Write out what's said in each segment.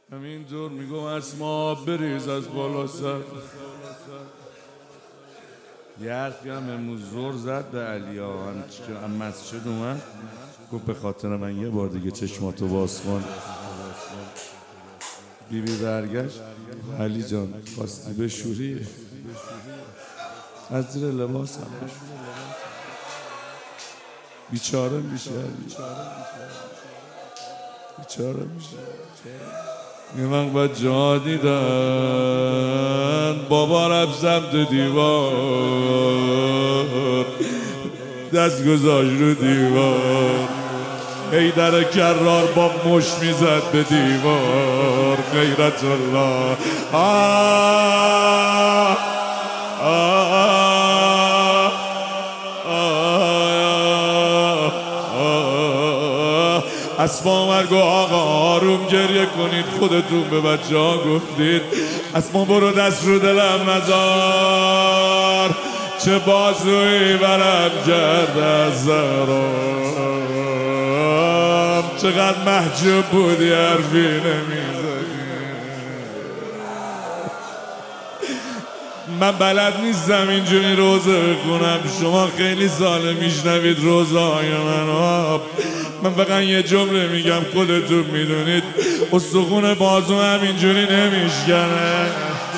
همینطور میگم اسما بریز از بالا سر. یه حرفی هم امروز زور زد به علیا هم مسجد اومد گفت به خاطر من یه بار دیگه چشماتو باز کن. بیبی برگشت علی جان خواستی بشوری از زیر لباس هم بشوری بیچاره میشه بیچاره میشه. یه من باید جا دیدن بابا رفت سمت دیوار دست گذاشت رو دیوار حیدر کرار با مش میزد به دیوار غیرت الله اسما مرگو آقا آروم گریه کنید خودتون به بچه ها گفتید اسما برو دست رو دلم نزار چه بازوی برم کرد از زهرام چقدر محجوب بودی حرفی نمیزدی. من بلد نیستم اینجوری روزه بخونم شما خیلی ساله میشنوید روزه های من فقط یه جمله میگم خودتون میدونید استخون بازو هم اینجوری نمیشکنه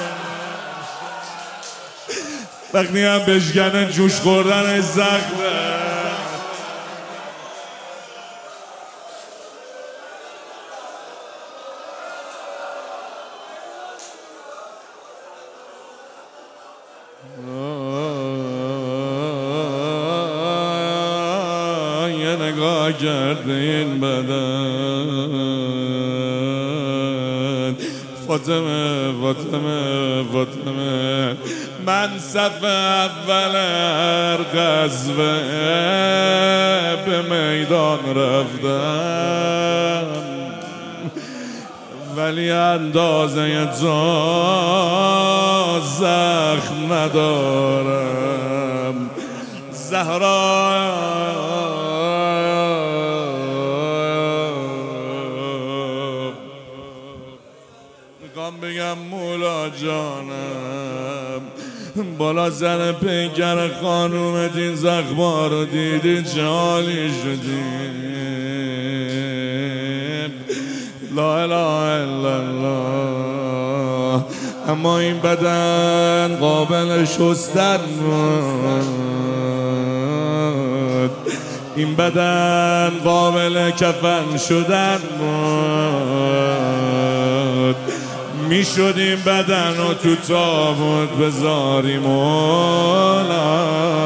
وقتی هم بشکنه جوش خوردن زخمه. یه نگاه کرده این بدن فاطمه فاطمه فاطمه من صف اول هر غزوه به میدان رفتم ولی اندازه تو زخم ندارم زهرا میخوام بگم مولا جانم بالا سر پیکر خانومت این زخما رو دیدی چه حالی شدیم لا اله الا الله اما این بدن قابل شستن بود این بدن قابل کفن شدن بود میشد این بدن رو تو تابوت بذاریم مولا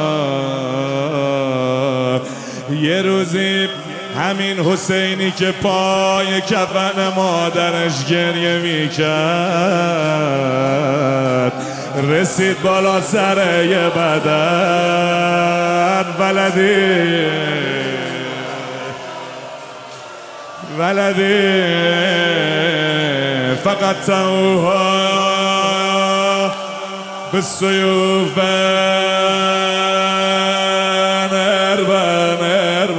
یه روزی همین حسینی که پای کفن مادرش گریه میکرد رسید بالا سر یه بدن ولدی فقط توها بالسيوف نربا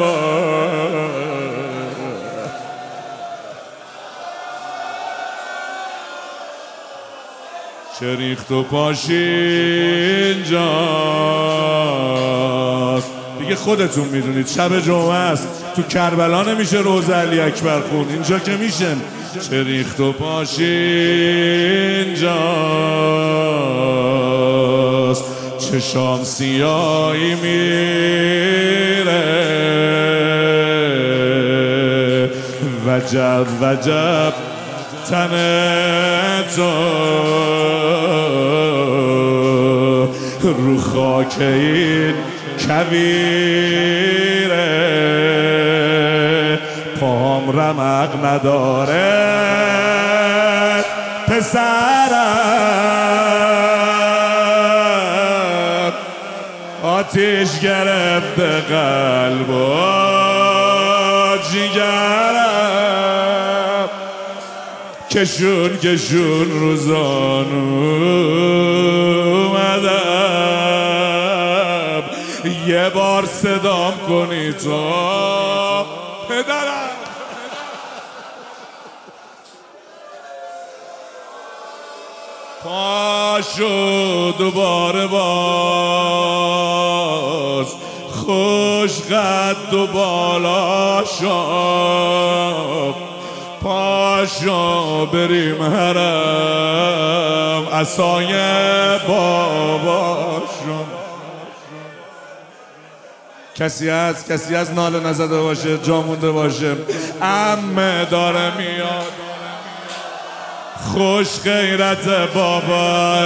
چه ریخت و پاشین جاست دیگه خودتون میدونید شب جمعه است تو کربلا نمیشه روز علی اکبر خون اینجا که میشه چه ریخت و پاشین جاست چه شام سیاهی میره وجب وجب تن تو رو خاک این کویره پام رمق نداره پسرم آتیش گرفته قلب و جیگرم کشون کشون روزان اومدم یه بار صدام کنی تو پدرم پاشو دوباره باز خوش قد و بالا شو پاشو بریم حرم عصای باباشو. کسی از ناله نزده باشه جا مونده باشه عمه داره میاد خوش غیرت بابا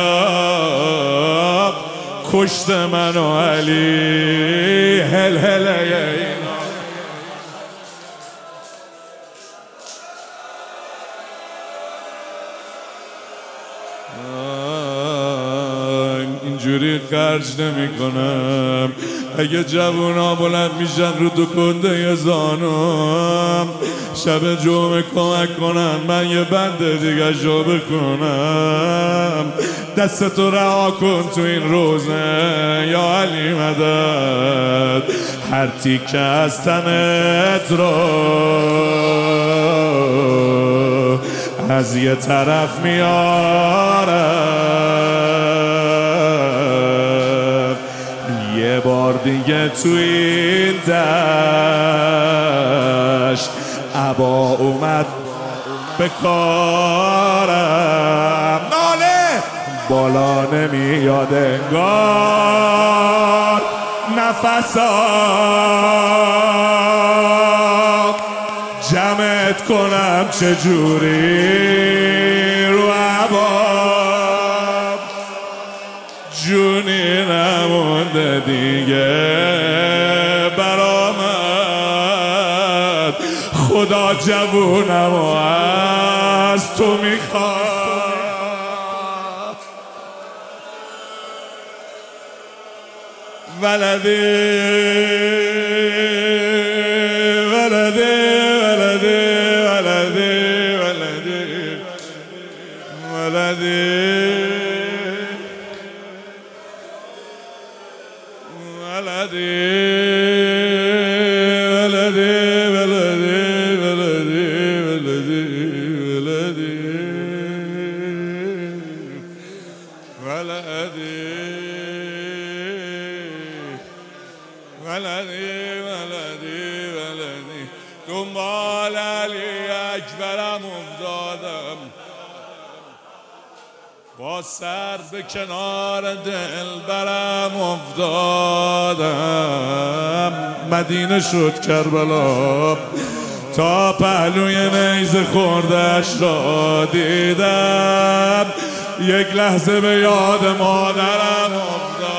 کشت منو علی هل هله اینا. اینجوری خرج نمی کنم اگه جوونا بلند میشن رو دو کنده زانم شب جمعه کمک کنن من یه بند دیگه شو بکنم دستتو رها کن تو این روزه یا علی مدد هر تیکه از تنت رو از یه طرف میارم یه بار دیگه تو این دشت عبا اومد به کارم ناله بالا نمیاد انگار نفسام جمعت کنم چجوری رو عبام جونی نمونده دیگه برآمد خدا جوونم و از تو میخواد ولدی دنبال علی اکبرم افتادم با سر به کنار دل برم افتادم مدینه شد کربلا تا پهلوی نیزه خوردش را دیدم یک لحظه به یاد مادرم افتادم